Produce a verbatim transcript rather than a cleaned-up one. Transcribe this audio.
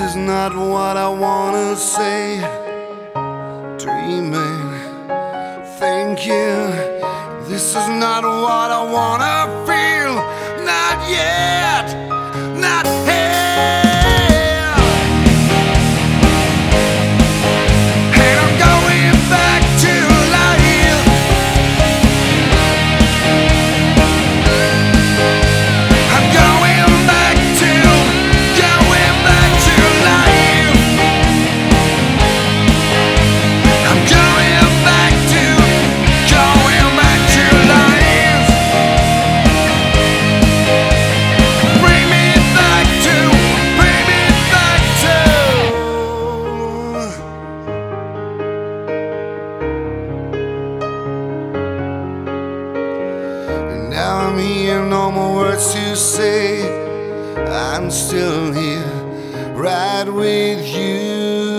is not what I wanna say. Dreaming, thinking, this is not what I wanna feel. Not yet, not here. And I'm going back to life. I'm going back to, going back to life. I'm going back to, going back to life. Bring me back to, bring me back to. And now I'm here, no more words to say. I'm still here, right with you.